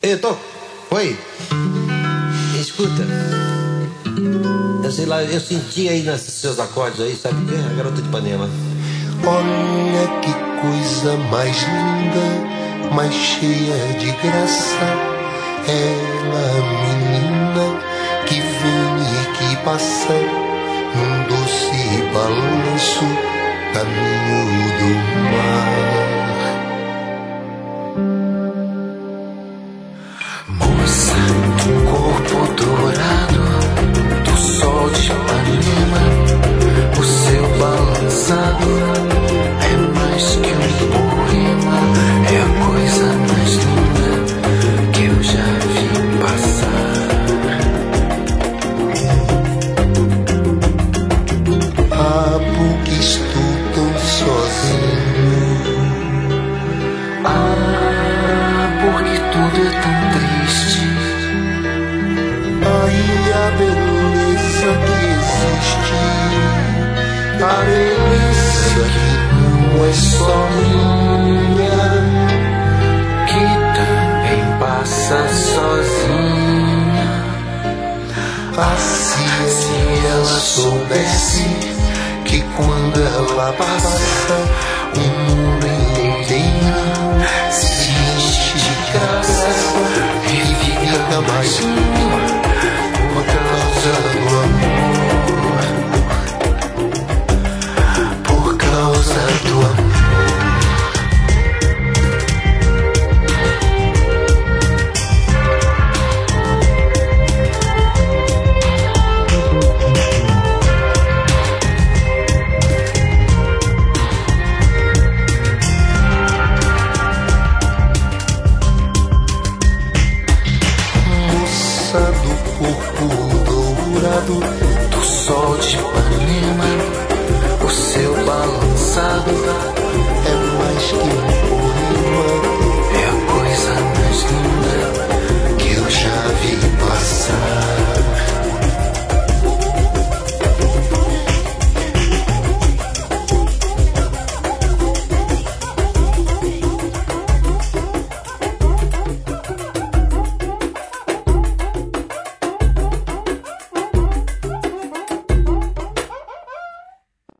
Ei, Tô. Oi. Escuta. Eu sei lá, eu senti aí nesses seus acordes aí, sabe o quê? A Garota de Ipanema. Olha que coisa mais linda, mais cheia de graça. Ela, menina, que vem e que passa num doce balanço, caminho do mar. Moça, corpo dourado do sol de Ipanema, o seu balançado é mais que um poema, é a coisa mais linda que eu já vi passar. Ah, porque estou tão sozinho. Ah, porque tudo é tão triste. Aí a beleza que existe, a beleza que não é só minha, que também passa sozinha. Ah, se ela soubesse que quando ela passa, o mundo inteiro se enche de graça e fica mais lindo por causa do amor, por causa do amor. Do corpo dourado do sol de Ipanema, o seu balançado é mais que um poema,